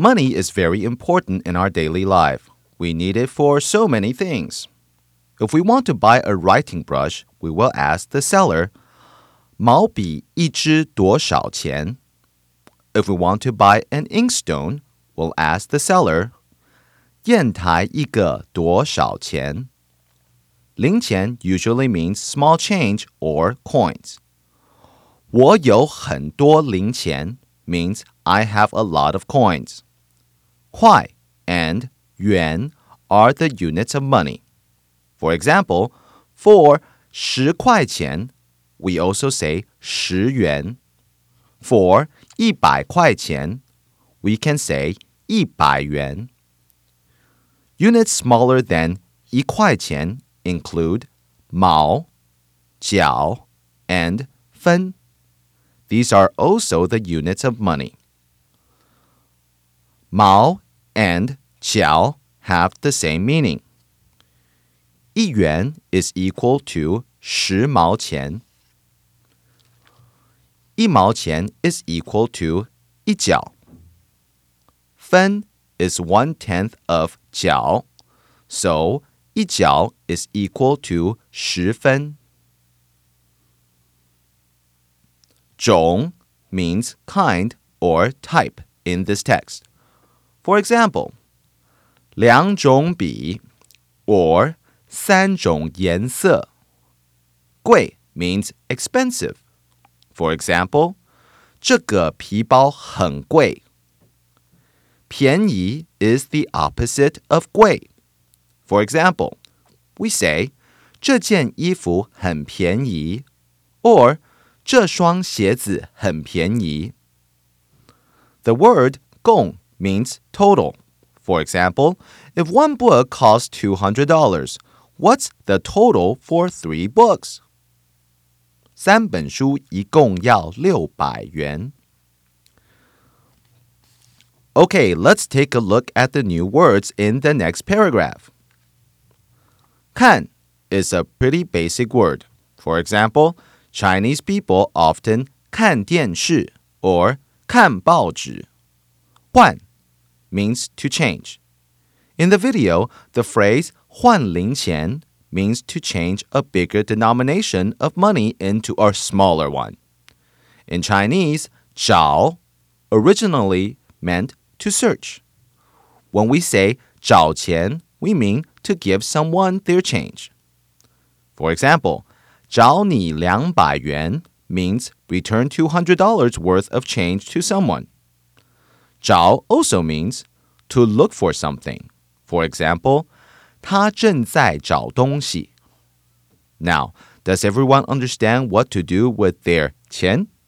Money is very important in our daily life. We need it for so many things. If we want to buy a writing brush, we will ask the seller, 毛笔一支多少钱? If we want to buy an inkstone, we'll ask the seller, 砚台一个多少钱? 零钱 usually means small change or coins. 我有很多零钱 means I have a lot of coins. 块 and 元 are the units of money. For example, for 10块钱, we also say 10元. For 100块钱, we can say 100元. Units smaller than 1块钱 include 毛, 角, and 分. These are also the units of money. 毛 and 角 have the same meaning. 1元 is equal to 10毛钱. 1毛钱 is equal to 1角. 分 is 1/10 of 角, so 1角 is equal to 10分. 种 means kind or type in this text. For example, 两种笔 or 三种颜色. 贵 means expensive. For example, 这个皮包很贵. 便宜 is the opposite of 贵. For example, we say, 这件衣服很便宜 or 这双鞋子很便宜. The word 共 means total. For example, if one book costs $200, what's the total for 3 books? 3本书一共要600元. Okay, let's take a look at the new words in the next paragraph. 看 is a pretty basic word. For example, Chinese people often 看电视 or 看报纸. 换 means to change. In the video, the phrase 换零钱 means to change a bigger denomination of money into a smaller one. In Chinese, 找 originally meant to search. When we say 找钱, we mean to give someone their change. For example, 找你200元 means return $200 worth of change to someone. 找 also means to look for something. For example, 他正在找东西. Now, does everyone understand what to do with their 钱?